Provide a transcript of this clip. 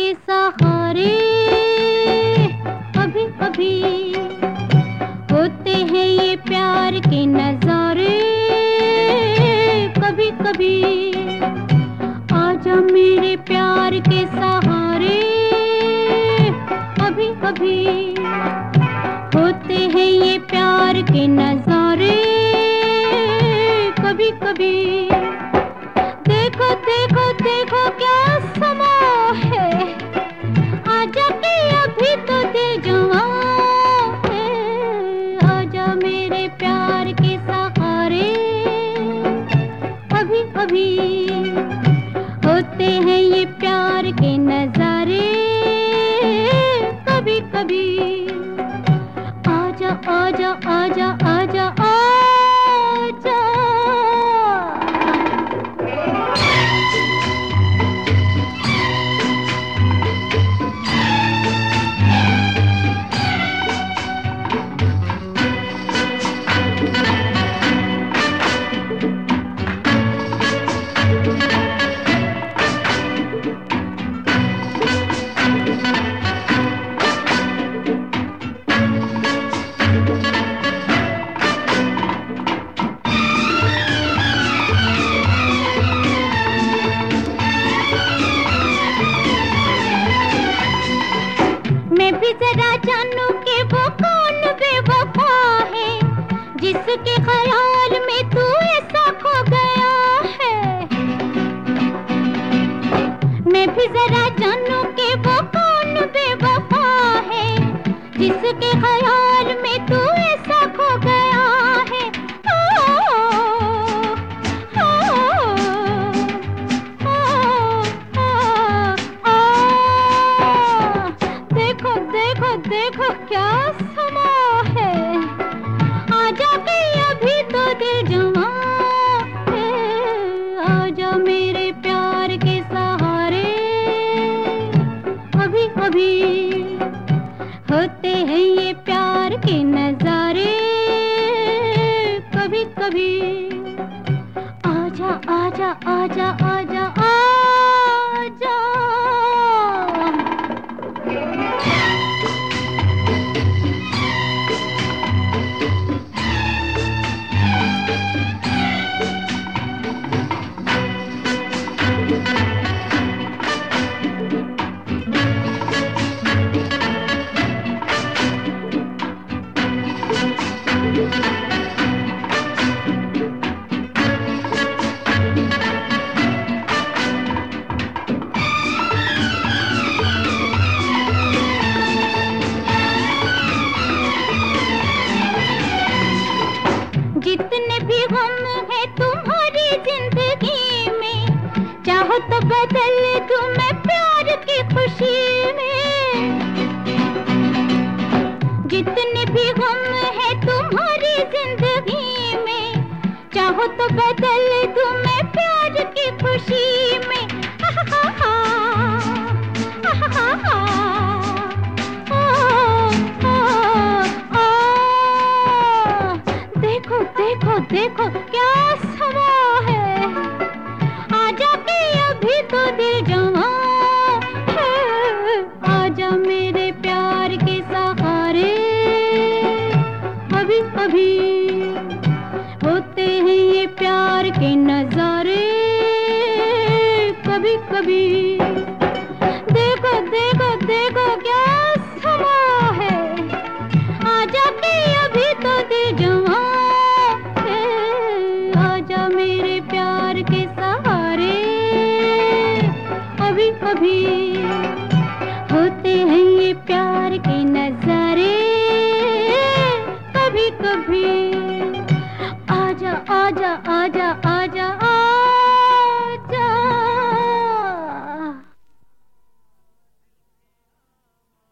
के सहारे कभी कभी होते हैं ये प्यार के नजारे। कभी कभी आजा मेरे प्यार के सहारे। कभी कभी होते हैं ये प्यार के नजारे। कभी कभी देखो देखो देखो क्या समा है, आजा के अभी तो दिल जवां है। आजा मेरे प्यार के सहारे। कभी कभी होते हैं ये प्यार के नजारे। कभी कभी आजा आजा आजा आजा आजा। मैं भी जरा जानूं कि वो कौन बेवफा है, जिसके ख्याल में तू ऐसा खो गया है। मैं भी जरा जानूं कि वो कौन बेवफा है, जिसके ख्याल में तू ऐसा खो गया है। देखो देखो देखो क्या समा है, आजा के अभी तो दिल जवां है। आजा मेरे प्यार के सहारे। कभी कभी होते हैं ये प्यार के नजारे। कभी कभी आजा आजा आजा आजा आजा। जितने भी गम है तुम्हारी जिंदगी में, चाहो तो बदल दूं मैं प्यार की खुशी में। जितने भी गम है तुम्हारी जिंदगी में, चाहो तो बदल दूं मैं प्यार की खुशी में। देखो देखो देखो क्या समा है, आजा के अभी तो दिल जवां है। आजा मेरे प्यार के सहारे। कभी कभी होते हैं ये प्यार के नजारे। कभी कभी देखो देखो देखो क्या समा है, आजा के अभी तो दिल जवां है। आजा मेरे प्यार के सहारे। कभी कभी होते हैं ये प्यार के नजारे। कभी कभी आजा आजा आजा